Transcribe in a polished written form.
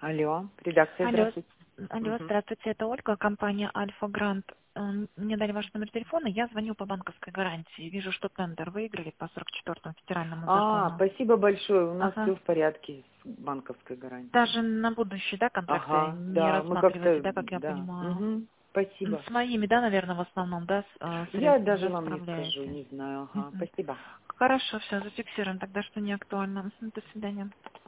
Алло, редакция, Алло, здравствуйте. алло, Мгм. здравствуйте, это Ольга, компания Альфа Грант. Мне дали ваш номер телефона, я звоню по банковской гарантии. Вижу, что тендер выиграли по 44-му федеральному закону. Спасибо большое, у нас Ага. все в порядке с банковской гарантией. Даже на будущее, да, контракты Ага, не да, мы как-то, рассматриваете, да, как я да. понимаю? Мгм. Спасибо. С моими, да, наверное, в основном, да, Я средствами, даже да, вам не скажу, справляетесь? не знаю. Ага, Мгм. спасибо. Хорошо, все, зафиксируем тогда, что не актуально. До свидания.